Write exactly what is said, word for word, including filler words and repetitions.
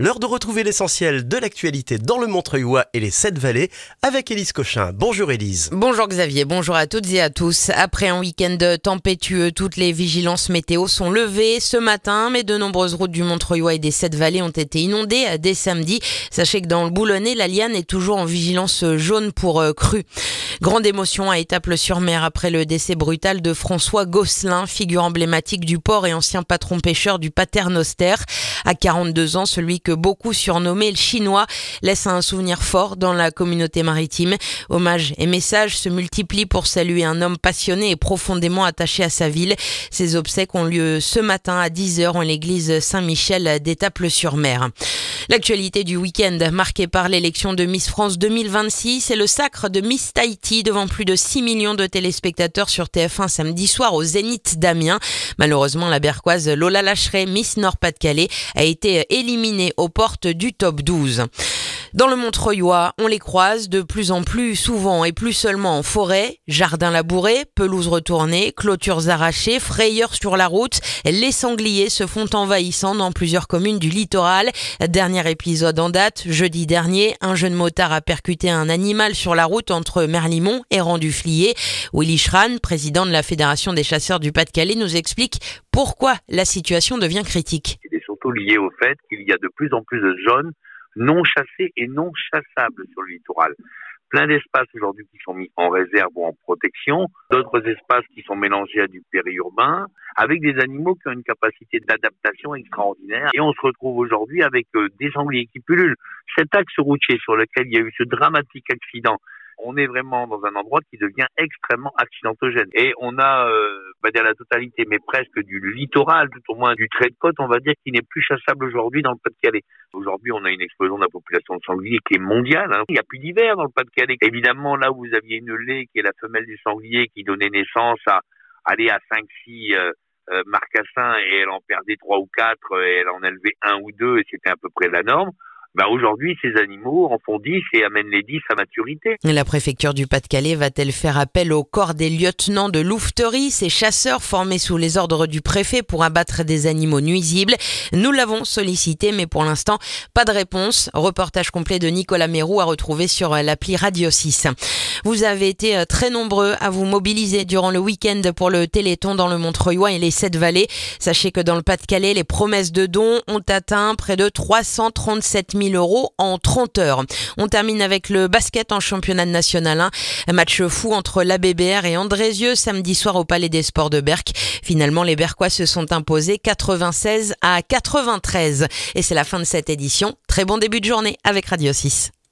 L'heure de retrouver l'essentiel de l'actualité dans le Montreuilois et les Sept Vallées avec Élise Cochin. Bonjour Élise. Bonjour Xavier, bonjour à toutes et à tous. Après un week-end tempétueux, toutes les vigilances météo sont levées ce matin, mais de nombreuses routes du Montreuilois et des Sept Vallées ont été inondées dès samedi. Sachez que dans le Boulonnais, la Liane est toujours en vigilance jaune pour crue. Grande émotion à Étaples-sur-Mer après le décès brutal de François Gosselin, figure emblématique du port et ancien patron pêcheur du Paternoster. À quarante-deux ans, celui que beaucoup surnommaient le Chinois laisse un souvenir fort dans la communauté maritime. Hommages et messages se multiplient pour saluer un homme passionné et profondément attaché à sa ville. Ses obsèques ont lieu ce matin à dix heures en l'église Saint-Michel d'Étaples-sur-Mer. L'actualité du week-end marquée par l'élection de Miss France deux mille vingt-six et le sacre de Miss Tahiti devant plus de six millions de téléspectateurs sur T F un samedi soir au Zénith d'Amiens. Malheureusement, la Berquoise Lola Lacheret, Miss Nord-Pas-de-Calais, a été éliminée aux portes du top douze. Dans le Montreuilois, on les croise de plus en plus souvent et plus seulement en forêt, jardins labourés, pelouses retournées, clôtures arrachées, frayeurs sur la route. Les sangliers se font envahissants dans plusieurs communes du littoral. Dernier épisode en date, jeudi dernier, un jeune motard a percuté un animal sur la route entre Merlimont et Rang-du-Flier. Willy Schran, président de la Fédération des chasseurs du Pas-de-Calais, nous explique pourquoi la situation devient critique. C'est surtout lié au fait qu'il y a de plus en plus de zones non chassés et non chassables sur le littoral. Plein d'espaces aujourd'hui qui sont mis en réserve ou en protection, d'autres espaces qui sont mélangés à du périurbain, avec des animaux qui ont une capacité d'adaptation extraordinaire. Et on se retrouve aujourd'hui avec euh, des sangliers qui pullulent. Cet axe routier sur lequel il y a eu ce dramatique accident, on est vraiment dans un endroit qui devient extrêmement accidentogène. Et on a, euh, pas dire la totalité, mais presque du littoral, tout au moins du trait de côte, on va dire, qui n'est plus chassable aujourd'hui dans le Pas-de-Calais. Aujourd'hui, on a une explosion de la population de sangliers qui est mondiale. Hein. Il n'y a plus d'hiver dans le Pas-de-Calais. Évidemment, là où vous aviez une laie, qui est la femelle du sanglier, qui donnait naissance à aller à cinq six euh, euh, marcassins, et elle en perdait trois ou quatre, et elle en élevait un ou deux, et c'était à peu près la norme. Bah aujourd'hui, ces animaux en font dix et amènent les dix à maturité. La préfecture du Pas-de-Calais va-t-elle faire appel au corps des lieutenants de louveterie, ces chasseurs formés sous les ordres du préfet pour abattre des animaux nuisibles? Nous l'avons sollicité, mais pour l'instant, pas de réponse. Reportage complet de Nicolas Mérou à retrouver sur l'appli Radio six. Vous avez été très nombreux à vous mobiliser durant le week-end pour le Téléthon dans le Montreuilois et les Sept Vallées. Sachez que dans le Pas-de-Calais, les promesses de dons ont atteint près de trois cent trente-sept mille euros en trente heures. On termine avec le basket en championnat national un. Un match fou entre l'A B B R et Andrézieux samedi soir au Palais des Sports de Berck. Finalement, les Berquois se sont imposés quatre-vingt-seize à quatre-vingt-treize. Et c'est la fin de cette édition. Très bon début de journée avec Radio six.